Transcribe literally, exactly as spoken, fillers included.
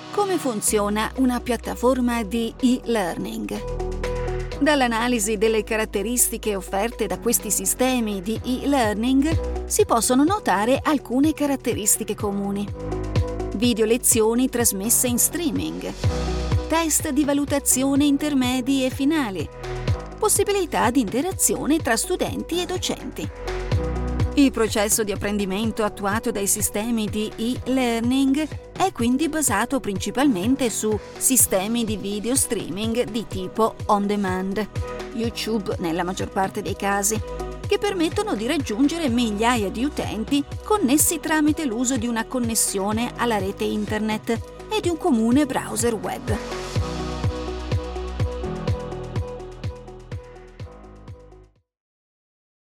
Come funziona una piattaforma di e-learning? Dall'analisi delle caratteristiche offerte da questi sistemi di e-learning si possono notare alcune caratteristiche comuni. Video lezioni trasmesse in streaming, test di valutazione intermedi e finali, possibilità di interazione tra studenti e docenti. Il processo di apprendimento attuato dai sistemi di e-learning è quindi basato principalmente su sistemi di video streaming di tipo on demand, YouTube nella maggior parte dei casi, che permettono di raggiungere migliaia di utenti connessi tramite l'uso di una connessione alla rete internet e di un comune browser web.